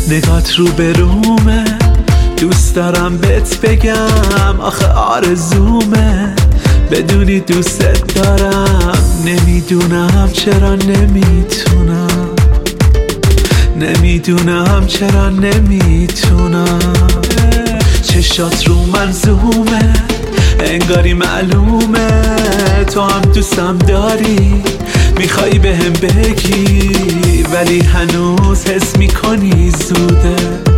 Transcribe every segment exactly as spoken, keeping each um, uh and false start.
نگات رو به رومه، دوست دارم بهت بگم آخه آرزومه، بدونی دوست دارم. نمیدونم چرا نمیتونم، نمیدونم چرا نمیتونم. چشات رو من زومه، انگاری معلومه تو هم دوستم داری، میخوای بهم بگی ولی هنوز حس میکنی زوده،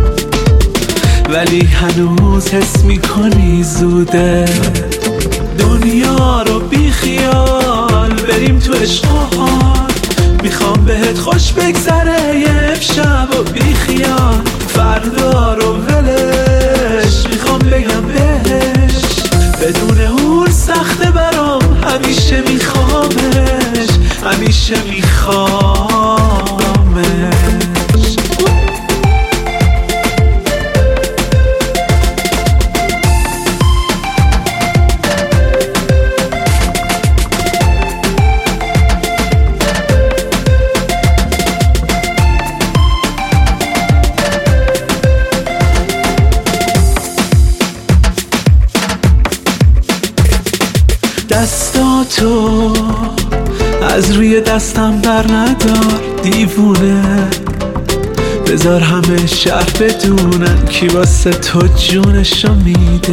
ولی هنوز حس میکنی زوده. دنیا رو بی خیال بریم تو عشق و حال، میخوام بهت خوش بگذره یه امشب و بی خیال، فردا رو ولش میخوام بگم بهش، بدون اون سخته برام، همیشه میخوامش، همیشه میخوامش. دستاتو از روی دستم بر ندار دیوونه، بذار همه شهر بدونن کی واسه تو جونشو میده.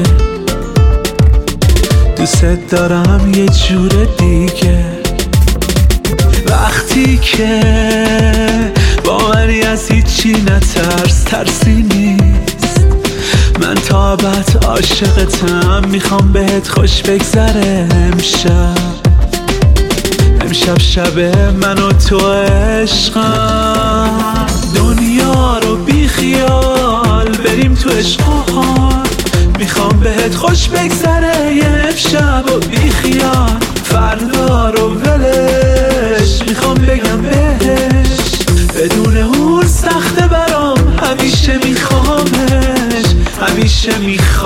دوست دارم یه جور دیگه، وقتی که با منی از هیچی نترس، ترسی نیست، من تا ابد عاشقتم، میخوام بهت خوش بگذره امشب، امشب شب من و تو عشقم. دنیا رو بی خیال بریم تو عشق و حال، میخوام بهت خوش بگذره یه امشب و بی خیال، فردا رو ولش میخوام بگم بهش، بدون اون سخته برام، همیشه میخوامش، همیشه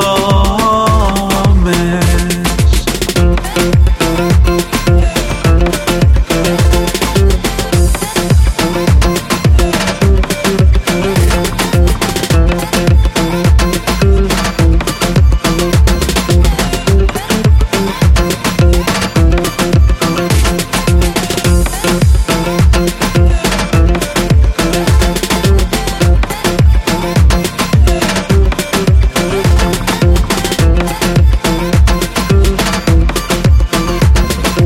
میخوامش.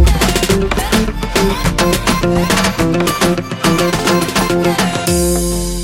Thank you.